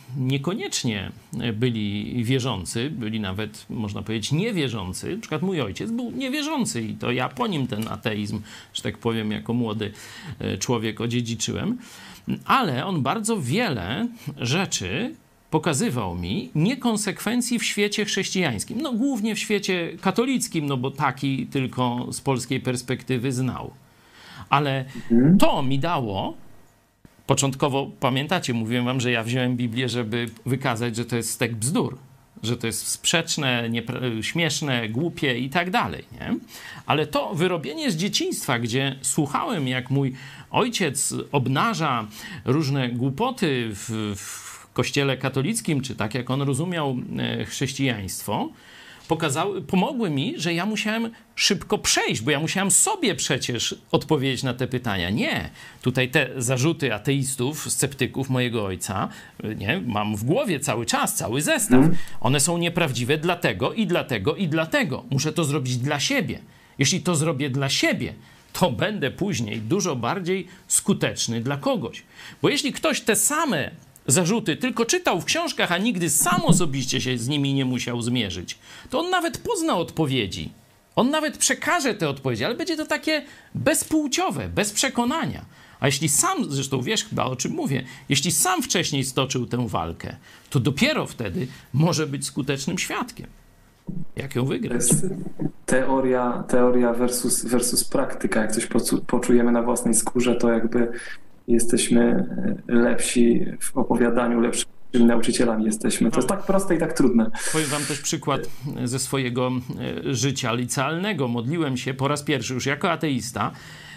niekoniecznie byli wierzący, byli nawet, można powiedzieć, niewierzący. Na przykład mój ojciec był niewierzący i to ja po nim ten ateizm, że tak powiem, jako młody człowiek odziedziczyłem. Ale on bardzo wiele rzeczy pokazywał mi niekonsekwencji w świecie chrześcijańskim. No głównie w świecie katolickim, no bo taki tylko z polskiej perspektywy znał. Ale to mi dało, początkowo, pamiętacie, mówiłem wam, że ja wziąłem Biblię, żeby wykazać, że to jest stek bzdur, że to jest sprzeczne, niepra- śmieszne, głupie i tak dalej, nie? Ale to wyrobienie z dzieciństwa, gdzie słuchałem, jak mój ojciec obnaża różne głupoty w, w kościele katolickim, czy tak jak on rozumiał chrześcijaństwo, pokazały, pomogły mi, że ja musiałem szybko przejść, bo ja musiałem sobie przecież odpowiedzieć na te pytania. Nie, tutaj te zarzuty ateistów, sceptyków mojego ojca, nie, mam w głowie cały czas, cały zestaw. Mm. One są nieprawdziwe dlatego i dlatego i dlatego. Muszę to zrobić dla siebie. Jeśli to zrobię dla siebie, to będę później dużo bardziej skuteczny dla kogoś. Bo jeśli ktoś te same zarzuty tylko czytał w książkach, a nigdy sam osobiście się z nimi nie musiał zmierzyć, to on nawet pozna odpowiedzi. On nawet przekaże te odpowiedzi, ale będzie to takie bezpłciowe, bez przekonania. A jeśli sam, zresztą wiesz chyba o czym mówię, jeśli sam wcześniej stoczył tę walkę, to dopiero wtedy może być skutecznym świadkiem. Jak ją wygrać? To jest teoria, teoria versus, versus praktyka. Jak coś poczujemy na własnej skórze, to jakby jesteśmy lepsi w opowiadaniu, lepszymi nauczycielami jesteśmy. To jest tak proste i tak trudne. Powiem wam też przykład ze swojego życia licealnego. Modliłem się po raz pierwszy już jako ateista.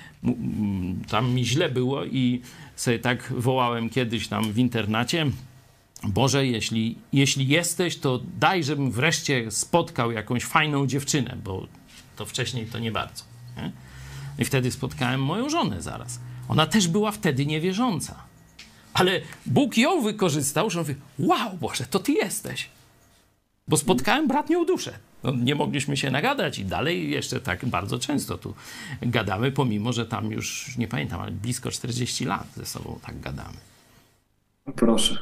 Tam mi źle było i sobie tak wołałem kiedyś tam w internacie: Boże, jeśli, jeśli jesteś, to daj, żebym wreszcie spotkał jakąś fajną dziewczynę, bo to wcześniej to nie bardzo. Nie? I wtedy spotkałem moją żonę zaraz. Ona też była wtedy niewierząca. Ale Bóg ją wykorzystał, że on mówi: wow, Boże, to ty jesteś. Bo spotkałem bratnią duszę. No, nie mogliśmy się nagadać i dalej jeszcze tak bardzo często tu gadamy, pomimo że tam już, nie pamiętam, ale blisko czterdzieści lat ze sobą tak gadamy. Proszę.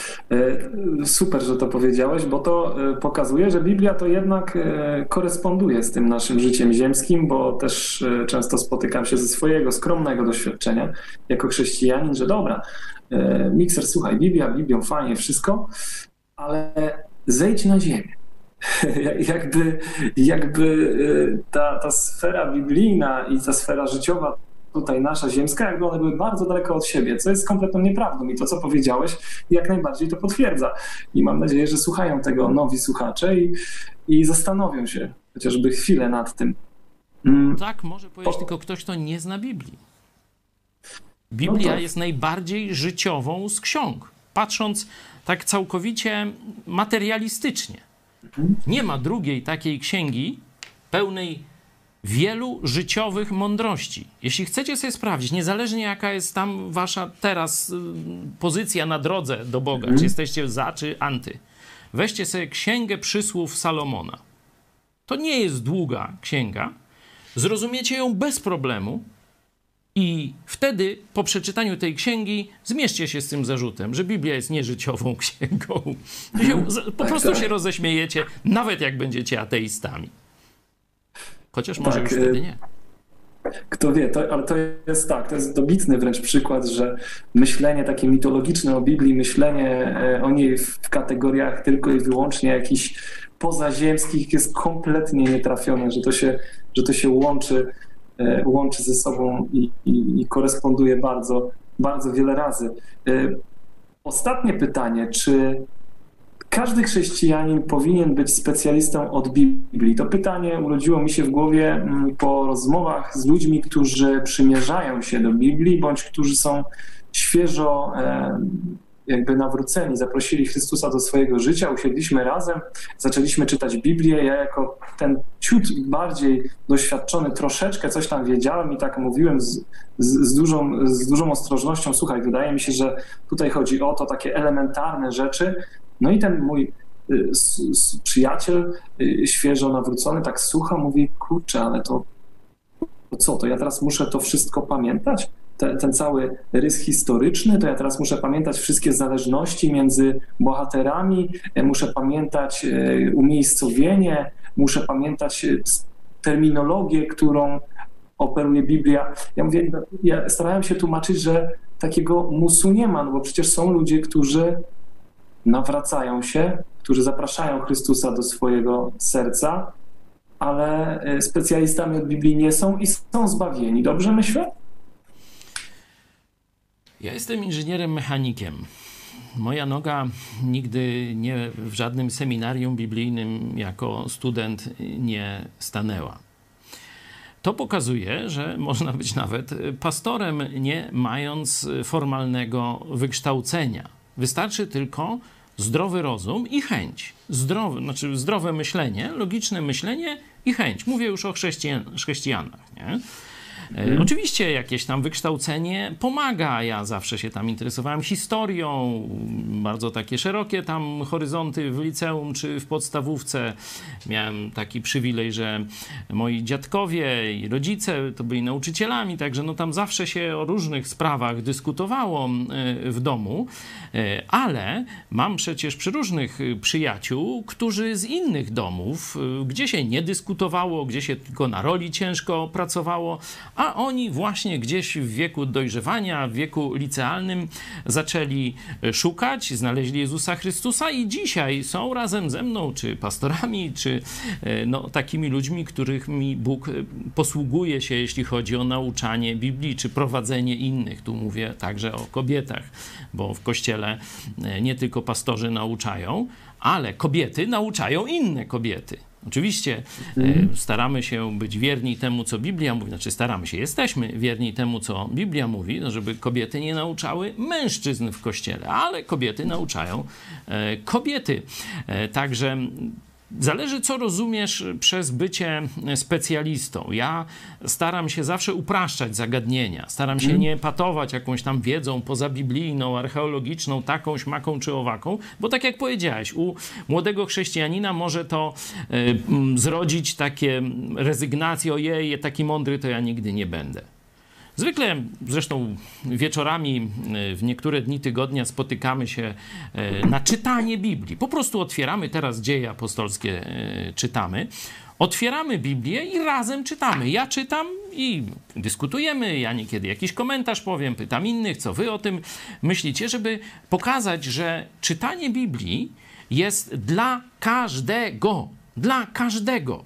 Super, że to powiedziałeś, bo to pokazuje, że Biblia to jednak koresponduje z tym naszym życiem ziemskim, bo też często spotykam się ze swojego skromnego doświadczenia jako chrześcijanin, że dobra, Mikser, słuchaj, Biblia, Biblią, fajnie, wszystko, ale zejdź na ziemię. Jakby, jakby ta, ta sfera biblijna i ta sfera życiowa, tutaj nasza ziemska, jakby one były bardzo daleko od siebie, co jest kompletną nieprawdą i to, co powiedziałeś, jak najbardziej to potwierdza. I mam nadzieję, że słuchają tego nowi słuchacze i, i zastanowią się chociażby chwilę nad tym. Mm. Tak, może powiedzieć po... tylko ktoś, kto nie zna Biblii. Biblia no to... jest najbardziej życiową z ksiąg, patrząc tak całkowicie materialistycznie. Mhm. Nie ma drugiej takiej księgi pełnej wielu życiowych mądrości. Jeśli chcecie sobie sprawdzić, niezależnie jaka jest tam wasza teraz pozycja na drodze do Boga, mm. czy jesteście za, czy anty, weźcie sobie Księgę Przysłów Salomona. To nie jest długa księga. Zrozumiecie ją bez problemu i wtedy po przeczytaniu tej księgi zmierzcie się z tym zarzutem, że Biblia jest nieżyciową księgą. Się, po prostu się roześmiejecie, nawet jak będziecie ateistami. Chociaż może tak, już wtedy nie. Kto wie, to, ale to jest tak, to jest dobitny wręcz przykład, że myślenie takie mitologiczne o Biblii, myślenie o niej w kategoriach tylko i wyłącznie jakichś pozaziemskich jest kompletnie nietrafione, że to się, że to się łączy, łączy ze sobą i, i, i koresponduje bardzo, bardzo wiele razy. Ostatnie pytanie, czy każdy chrześcijanin powinien być specjalistą od Biblii? To pytanie urodziło mi się w głowie po rozmowach z ludźmi, którzy przymierzają się do Biblii, bądź którzy są świeżo jakby nawróceni, zaprosili Chrystusa do swojego życia, usiedliśmy razem, zaczęliśmy czytać Biblię. Ja jako ten ciut bardziej doświadczony troszeczkę coś tam wiedziałem i tak mówiłem z, z, z, dużą, z dużą ostrożnością: słuchaj, wydaje mi się, że tutaj chodzi o to, takie elementarne rzeczy. No i ten mój y, s, przyjaciel, y, świeżo nawrócony, tak słucha, mówi: kurczę, ale to, to co, to ja teraz muszę to wszystko pamiętać? te, ten cały rys historyczny, to ja teraz muszę pamiętać wszystkie zależności między bohaterami, muszę pamiętać umiejscowienie, muszę pamiętać terminologię, którą operuje Biblia. Ja mówię, ja starałem się tłumaczyć, że takiego musu nie ma, no bo przecież są ludzie, którzy nawracają się, którzy zapraszają Chrystusa do swojego serca, ale specjalistami od Biblii nie są i są zbawieni. Dobrze myślę? Ja jestem inżynierem mechanikiem. Moja noga nigdy nie w żadnym seminarium biblijnym jako student nie stanęła. To pokazuje, że można być nawet pastorem, nie mając formalnego wykształcenia. Wystarczy tylko zdrowy rozum i chęć. Zdrowe, znaczy zdrowe myślenie, logiczne myślenie i chęć. Mówię już o chrześcijan, chrześcijanach, nie? Hmm. Oczywiście jakieś tam wykształcenie pomaga. Ja zawsze się tam interesowałem historią, bardzo takie szerokie tam horyzonty w liceum czy w podstawówce. Miałem taki przywilej, że moi dziadkowie i rodzice to byli nauczycielami, także no tam zawsze się o różnych sprawach dyskutowało w domu, ale mam przecież przyróżnych przyjaciół, którzy z innych domów, gdzie się nie dyskutowało, gdzie się tylko na roli ciężko pracowało, a oni właśnie gdzieś w wieku dojrzewania, w wieku licealnym zaczęli szukać, znaleźli Jezusa Chrystusa i dzisiaj są razem ze mną, czy pastorami, czy no, takimi ludźmi, których mi Bóg posługuje się, jeśli chodzi o nauczanie Biblii, czy prowadzenie innych. Tu mówię także o kobietach, bo w Kościele nie tylko pastorzy nauczają, ale kobiety nauczają inne kobiety. Oczywiście mm. staramy się być wierni temu, co Biblia mówi, znaczy staramy się, jesteśmy wierni temu, co Biblia mówi, no żeby kobiety nie nauczały mężczyzn w Kościele, ale kobiety nauczają e, kobiety. E, także zależy, co rozumiesz przez bycie specjalistą. Ja staram się zawsze upraszczać zagadnienia. Staram się mm. nie patować jakąś tam wiedzą pozabiblijną, archeologiczną, taką, śmaką czy owaką, bo tak jak powiedziałeś, u młodego chrześcijanina może to y, zrodzić takie rezygnacje, ojej, taki mądry to ja nigdy nie będę. Zwykle, zresztą wieczorami w niektóre dni tygodnia spotykamy się na czytanie Biblii. Po prostu otwieramy, teraz Dzieje apostolskie czytamy, otwieramy Biblię i razem czytamy. Ja czytam i dyskutujemy, ja niekiedy jakiś komentarz powiem, pytam innych, co wy o tym myślicie, żeby pokazać, że czytanie Biblii jest dla każdego, dla każdego.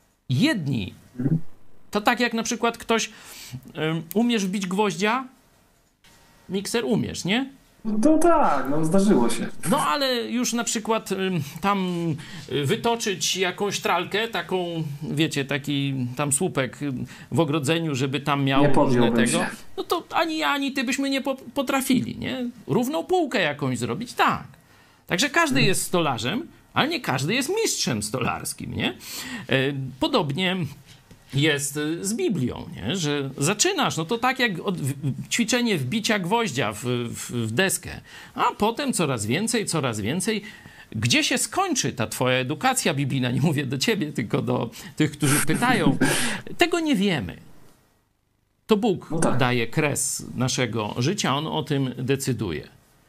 Jedni to tak jak na przykład ktoś, um, umiesz wbić gwoździa? Mikser umiesz, nie? No tak, no zdarzyło się. No ale już na przykład um, tam wytoczyć jakąś tralkę, taką, wiecie, taki tam słupek w ogrodzeniu, żeby tam miał różne tego, się. No to ani ja, ani ty byśmy nie po potrafili, nie? Równą półkę jakąś zrobić, tak. Także każdy hmm. jest stolarzem, ale nie każdy jest mistrzem stolarskim, nie? Podobnie jest z Biblią, nie? Że zaczynasz, no to tak jak od, ćwiczenie wbicia gwoździa w, w, w deskę, a potem coraz więcej, coraz więcej. Gdzie się skończy ta twoja edukacja biblijna? Nie mówię do ciebie, tylko do tych, którzy pytają. Tego nie wiemy. To Bóg no tak. daje kres naszego życia, On o tym decyduje.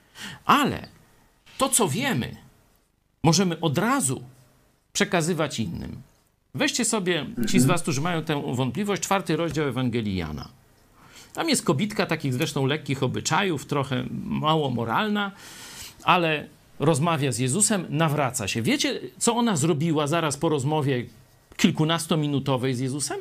Ale to, co wiemy, możemy od razu przekazywać innym. Weźcie sobie, ci z was, którzy mają tę wątpliwość, czwarty rozdział Ewangelii Jana. Tam jest kobitka takich zresztą lekkich obyczajów, trochę mało moralna, ale rozmawia z Jezusem, nawraca się. Wiecie, co ona zrobiła zaraz po rozmowie kilkunastominutowej z Jezusem?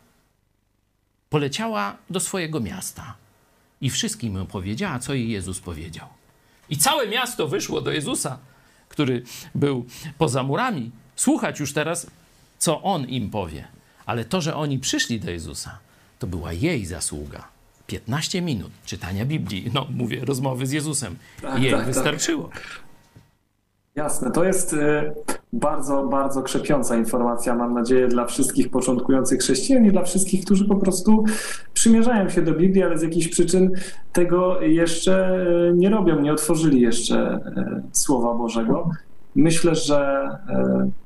Poleciała do swojego miasta i wszystkim opowiedziała, co jej Jezus powiedział. I całe miasto wyszło do Jezusa, który był poza murami, słuchać już teraz, co On im powie. Ale to, że oni przyszli do Jezusa, to była jej zasługa. piętnaście minut czytania Biblii, no mówię, rozmowy z Jezusem. Tak, jej tak, wystarczyło. Tak. Jasne, to jest y, bardzo, bardzo krzepiąca informacja, mam nadzieję, dla wszystkich początkujących chrześcijan i dla wszystkich, którzy po prostu przymierzają się do Biblii, ale z jakichś przyczyn tego jeszcze y, nie robią, nie otworzyli jeszcze y, Słowa Bożego. Myślę, że y,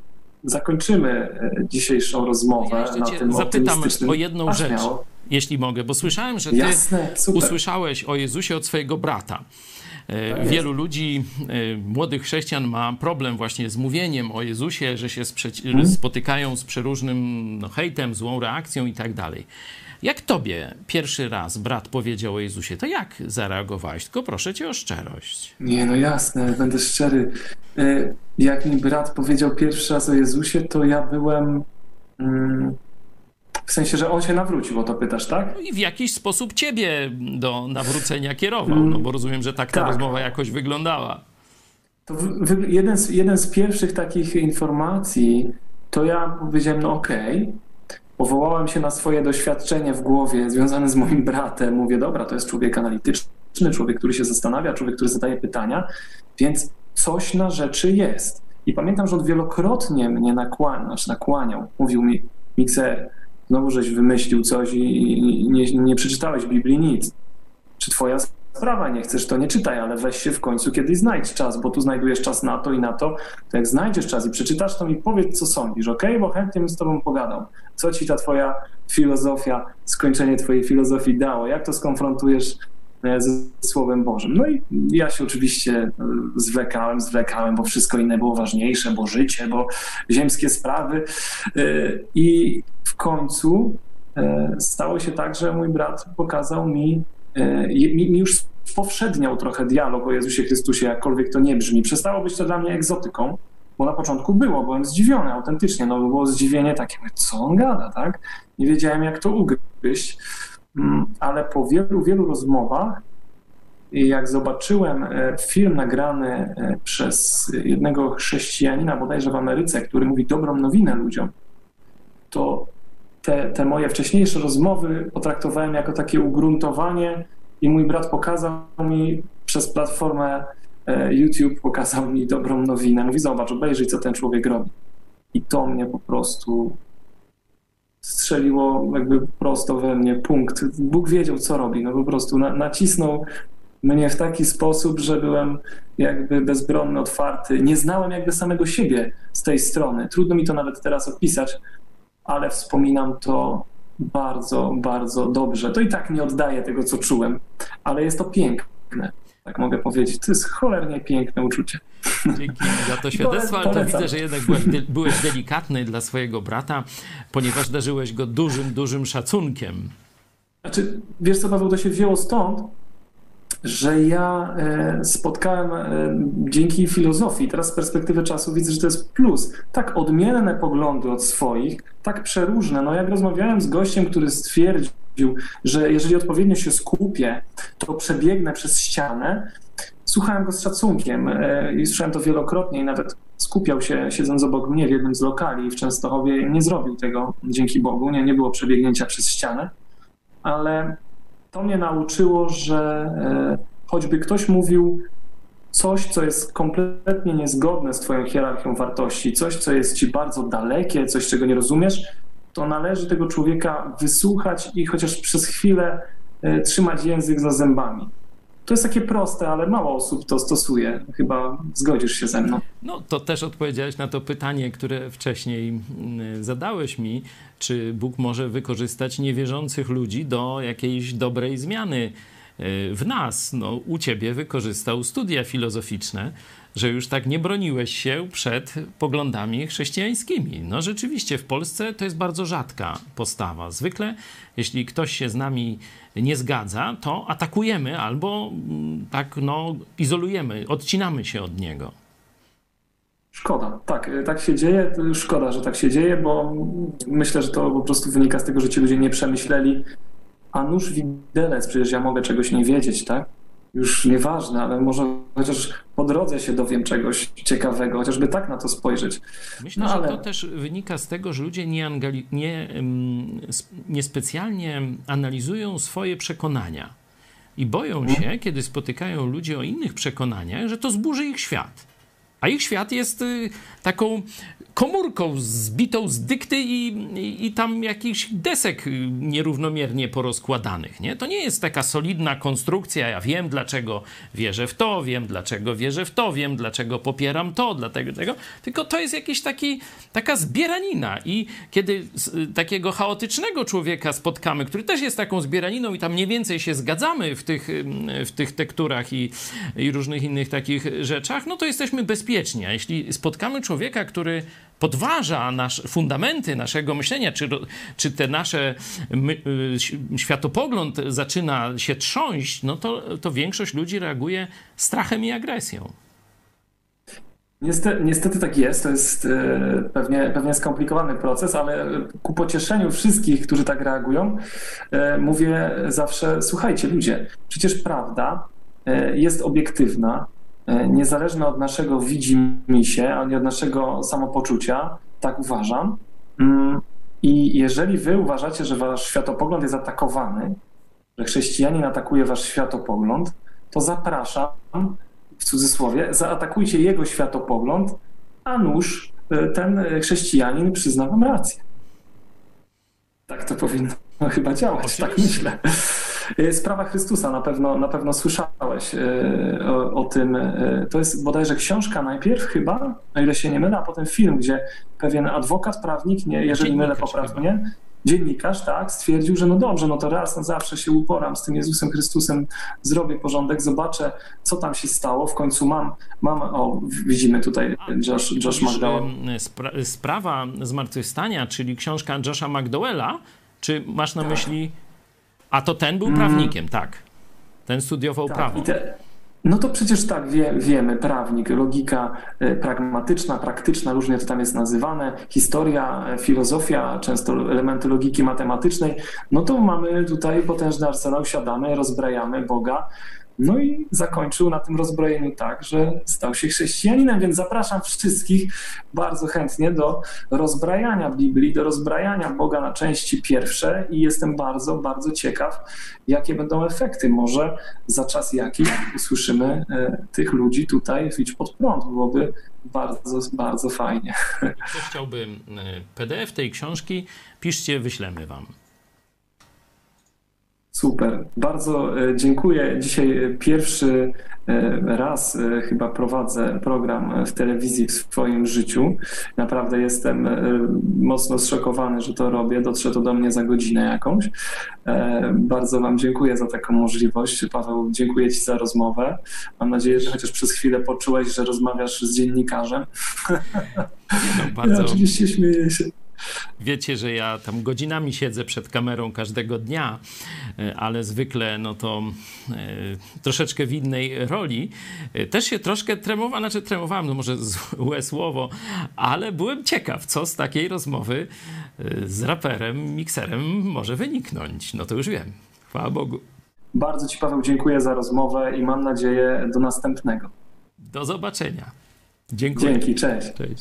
zakończymy dzisiejszą rozmowę ja jeszcze na cię tym zapytam optymistycznym... o jedną A, rzecz, śmiało. jeśli mogę, bo słyszałem, że ty Jasne, super. usłyszałeś o Jezusie od swojego brata. Tak Wielu ludzi, młodych chrześcijan ma problem właśnie z mówieniem o Jezusie, że się hmm? spotykają z przeróżnym no, hejtem, złą reakcją i tak dalej. Jak tobie pierwszy raz brat powiedział o Jezusie, to jak zareagowałeś? Tylko proszę cię o szczerość. Nie, no jasne, będę szczery. Jak mi brat powiedział pierwszy raz o Jezusie, to ja byłem... Mm, w sensie, że on się nawrócił, o to pytasz, tak? No i w jakiś sposób ciebie do nawrócenia kierował, no bo rozumiem, że tak ta tak. rozmowa jakoś wyglądała. To wy, jeden, z, jeden z pierwszych takich informacji, to ja powiedziałem, no okej, okay. Powołałem się na swoje doświadczenie w głowie związane z moim bratem. Mówię, dobra, to jest człowiek analityczny, człowiek, który się zastanawia, człowiek, który zadaje pytania, więc coś na rzeczy jest. I pamiętam, że on wielokrotnie mnie nakłaniał, znaczy nakłaniał. Mówił mi, Mikser, znowu żeś wymyślił coś i nie, nie przeczytałeś w Biblii nic. Czy twoja sprawa, nie chcesz, to nie czytaj, ale weź się w końcu kiedyś znajdź czas, bo tu znajdujesz czas na to i na to. To jak znajdziesz czas i przeczytasz, to mi powiedz, co sądzisz, okej? Okay? Bo chętnie bym z tobą pogadał. Co ci ta twoja filozofia, skończenie twojej filozofii dało? Jak to skonfrontujesz ze Słowem Bożym? No i ja się oczywiście zwlekałem, zwlekałem, bo wszystko inne było ważniejsze, bo życie, bo ziemskie sprawy. I w końcu stało się tak, że mój brat pokazał mi, mi, mi już spowszedniał trochę dialog o Jezusie Chrystusie, jakkolwiek to nie brzmi. Przestało być to dla mnie egzotyką, bo na początku było, byłem zdziwiony autentycznie, no było zdziwienie takie, co on gada, tak? Nie wiedziałem, jak to ugryźć, ale po wielu, wielu rozmowach, jak zobaczyłem film nagrany przez jednego chrześcijanina, bodajże w Ameryce, który mówi dobrą nowinę ludziom, to te, te moje wcześniejsze rozmowy potraktowałem jako takie ugruntowanie i mój brat pokazał mi przez platformę YouTube, pokazał mi dobrą nowinę. Mówi, zobacz, obejrzyj, co ten człowiek robi. I to mnie po prostu strzeliło jakby prosto we mnie punkt. Bóg wiedział, co robi. No po prostu na, nacisnął mnie w taki sposób, że byłem jakby bezbronny, otwarty. Nie znałem jakby samego siebie z tej strony. Trudno mi to nawet teraz opisać, ale wspominam to bardzo, bardzo dobrze. To i tak nie oddaję tego, co czułem, ale jest to piękne, tak mogę powiedzieć. To jest cholernie piękne uczucie. Dzięki za to świadectwo, ale to widzę, że jednak byłeś, byłeś delikatny dla swojego brata, ponieważ darzyłeś go dużym, dużym szacunkiem. Znaczy, wiesz co, Paweł, to się wzięło stąd, że ja spotkałem dzięki filozofii, teraz z perspektywy czasu widzę, że to jest plus, tak odmienne poglądy od swoich, tak przeróżne. No jak rozmawiałem z gościem, który stwierdził, że jeżeli odpowiednio się skupię, to przebiegnę przez ścianę, słuchałem go z szacunkiem i słyszałem to wielokrotnie i nawet skupiał się, siedząc obok mnie w jednym z lokali w Częstochowie, nie zrobił tego, dzięki Bogu, nie, nie było przebiegnięcia przez ścianę, ale to mnie nauczyło, że choćby ktoś mówił coś, co jest kompletnie niezgodne z twoją hierarchią wartości, coś, co jest ci bardzo dalekie, coś, czego nie rozumiesz, to należy tego człowieka wysłuchać i chociaż przez chwilę trzymać język za zębami. To jest takie proste, ale mało osób to stosuje. Chyba zgodzisz się ze mną. No to też odpowiedziałeś na to pytanie, które wcześniej zadałeś mi, czy Bóg może wykorzystać niewierzących ludzi do jakiejś dobrej zmiany w nas. No, u ciebie wykorzystał studia filozoficzne, że już tak nie broniłeś się przed poglądami chrześcijańskimi. No rzeczywiście w Polsce to jest bardzo rzadka postawa. Zwykle jeśli ktoś się z nami nie zgadza, to atakujemy albo tak no izolujemy, odcinamy się od niego. Szkoda, tak, tak się dzieje. Szkoda, że tak się dzieje, bo myślę, że to po prostu wynika z tego, że ci ludzie nie przemyśleli, a nuż widelec, przecież ja mogę czegoś nie wiedzieć, tak? Już nieważne, ale może chociaż po drodze się dowiem czegoś ciekawego, chociażby tak na to spojrzeć. Myślę, no, ale... że to też wynika z tego, że ludzie nie, angali... nie, nie specjalnie analizują swoje przekonania i boją się, kiedy spotykają ludzi o innych przekonaniach, że to zburzy ich świat. A ich świat jest taką komórką zbitą z dykty i, i, i tam jakichś desek nierównomiernie porozkładanych, nie? To nie jest taka solidna konstrukcja, ja wiem dlaczego wierzę w to, wiem dlaczego wierzę w to, wiem dlaczego popieram to, dlatego tego, tylko to jest jakiś taki, taka zbieranina i kiedy takiego chaotycznego człowieka spotkamy, który też jest taką zbieraniną i tam mniej więcej się zgadzamy w tych, w tych tekturach i, i różnych innych takich rzeczach, no to jesteśmy bezpieczni, a jeśli spotkamy człowieka, który podważa nasz, fundamenty naszego myślenia, czy, czy te nasze my, światopogląd zaczyna się trząść, no to, to większość ludzi reaguje strachem i agresją. Niestety, niestety tak jest, to jest e, pewnie, pewnie skomplikowany proces, ale ku pocieszeniu wszystkich, którzy tak reagują, e, mówię zawsze, słuchajcie ludzie, przecież prawda e, jest obiektywna, niezależne od naszego widzimisię, a nie od naszego samopoczucia, tak uważam. I jeżeli wy uważacie, że wasz światopogląd jest atakowany, że chrześcijanin atakuje wasz światopogląd, to zapraszam, w cudzysłowie, zaatakujcie jego światopogląd, a nuż ten chrześcijanin przyzna wam rację. Tak to powinno chyba działać, tak myślę. Sprawa Chrystusa, na pewno, na pewno słyszałeś o, o tym. To jest bodajże książka najpierw chyba, o ile się nie mylę, a potem film, gdzie pewien adwokat, prawnik, nie, jeżeli mylę, popraw mnie, dziennikarz, tak, stwierdził, że no dobrze, no to raz na zawsze się uporam z tym Jezusem Chrystusem, zrobię porządek, zobaczę, co tam się stało, w końcu mam, mam o, widzimy tutaj Josh, Josh McDowell. Spra- sprawa zmartwychwstania, czyli książka Josha McDowella, czy masz na tak. myśli... A to ten był prawnikiem, mm. tak. Ten studiował tak, prawo. Te, no to przecież tak, wie, wiemy, prawnik, logika y, pragmatyczna, praktyczna, różnie to tam jest nazywane, historia, filozofia, często elementy logiki matematycznej. No to mamy tutaj potężny arsenał, siadamy, rozbrajamy Boga. No i zakończył na tym rozbrojeniu tak, że stał się chrześcijaninem, więc zapraszam wszystkich bardzo chętnie do rozbrajania Biblii, do rozbrajania Boga na części pierwsze i jestem bardzo, bardzo ciekaw, jakie będą efekty. Może za czas jakiś usłyszymy e, tych ludzi tutaj w Idź Pod Prąd. Byłoby bardzo, bardzo fajnie. Kto chciałby P D F tej książki, piszcie, wyślemy wam. Super, bardzo dziękuję. Dzisiaj pierwszy raz chyba prowadzę program w telewizji w swoim życiu. Naprawdę jestem mocno zszokowany, że to robię. Dotrze to do mnie za godzinę jakąś. Bardzo wam dziękuję za taką możliwość. Paweł, dziękuję ci za rozmowę. Mam nadzieję, że chociaż przez chwilę poczułeś, że rozmawiasz z dziennikarzem. No, bardzo... Ja oczywiście śmieję się. Wiecie, że ja tam godzinami siedzę przed kamerą każdego dnia, ale zwykle no to e, troszeczkę w innej roli. E, też się troszkę tremowałem, znaczy tremowałem, no może złe słowo, ale byłem ciekaw, co z takiej rozmowy e, z raperem, mikserem może wyniknąć. No to już wiem. Chwała Bogu. Bardzo ci, Paweł, dziękuję za rozmowę i mam nadzieję do następnego. Do zobaczenia. Dziękuję. Dzięki, cześć. Cześć.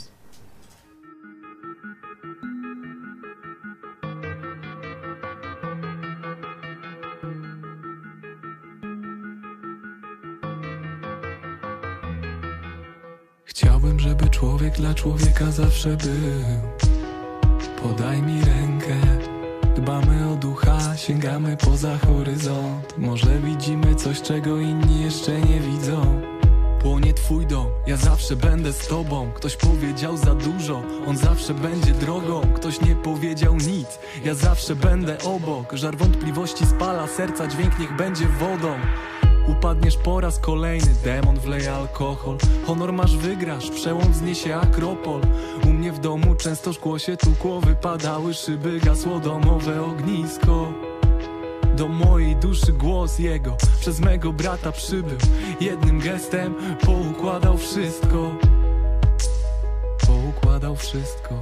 Chciałbym, żeby człowiek dla człowieka zawsze był. Podaj mi rękę, dbamy o ducha, sięgamy poza horyzont. Może widzimy coś, czego inni jeszcze nie widzą. Płonie twój dom, ja zawsze będę z tobą. Ktoś powiedział za dużo, on zawsze będzie drogą. Ktoś nie powiedział nic, ja zawsze będę obok. Żar wątpliwości spala serca, dźwięk niech będzie wodą. Upadniesz po raz kolejny, demon wleje alkohol. Honor masz, wygrasz, przełom wzniesie Akropol. U mnie w domu często szkło się tukło, wypadały szyby, gasło domowe ognisko. Do mojej duszy głos jego przez mego brata przybył. Jednym gestem poukładał wszystko. Poukładał wszystko.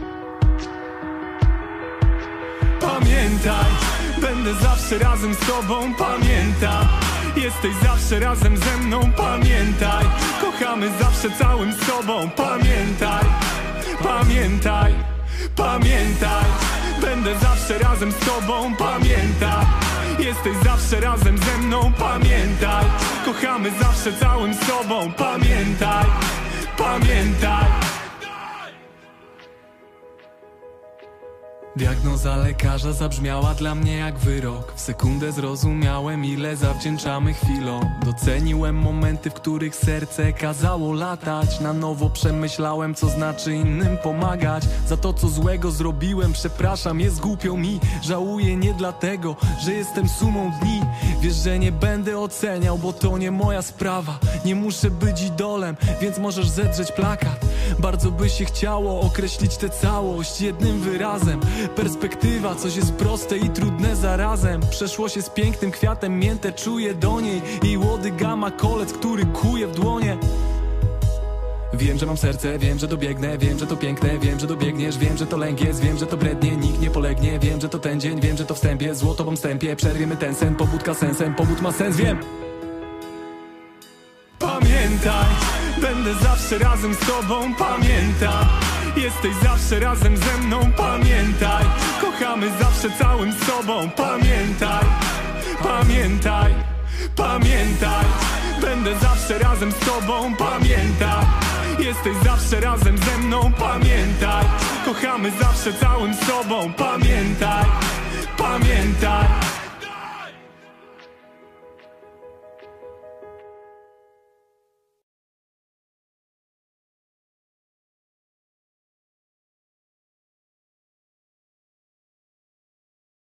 Pamiętaj, będę zawsze razem z tobą, pamiętam. Jesteś zawsze razem ze mną, pamiętaj. Kochamy zawsze całym sobą, pamiętaj. Pamiętaj, pamiętaj. Będę zawsze razem z tobą, pamiętaj. Jesteś zawsze razem ze mną, pamiętaj. Kochamy zawsze całym sobą, pamiętaj. Pamiętaj. Diagnoza lekarza zabrzmiała dla mnie jak wyrok. W sekundę zrozumiałem, ile zawdzięczamy chwilom. Doceniłem momenty, w których serce kazało latać. Na nowo przemyślałem, co znaczy innym pomagać. Za to, co złego zrobiłem, przepraszam, jest głupio mi. Żałuję nie dlatego, że jestem sumą dni. Wiesz, że nie będę oceniał, bo to nie moja sprawa. Nie muszę być idolem, więc możesz zedrzeć plakat. Bardzo by się chciało określić tę całość jednym wyrazem. Perspektywa, coś jest proste i trudne zarazem. Przeszło się z pięknym kwiatem, miętę czuję do niej. Jej łodyga ma kolec, który kuje w dłonie. Wiem, że mam serce, wiem, że dobiegnę. Wiem, że to piękne, wiem, że dobiegniesz. Wiem, że to lęk jest, wiem, że to brednie. Nikt nie polegnie, wiem, że to ten dzień. Wiem, że to wstępie, złoto po wstępie. Przerwiemy ten sen, pobudka sensem. Pobud ma sens, wiem. Pamiętaj, będę zawsze razem z tobą. Pamiętaj, jesteś zawsze razem ze mną. Pamiętaj, kochamy zawsze całym sobą. Pamiętaj, pamiętaj, pamiętaj, będę zawsze razem z tobą. Pamiętaj, jesteś zawsze razem ze mną. Pamiętaj, kochamy zawsze całym sobą. Pamiętaj, pamiętaj.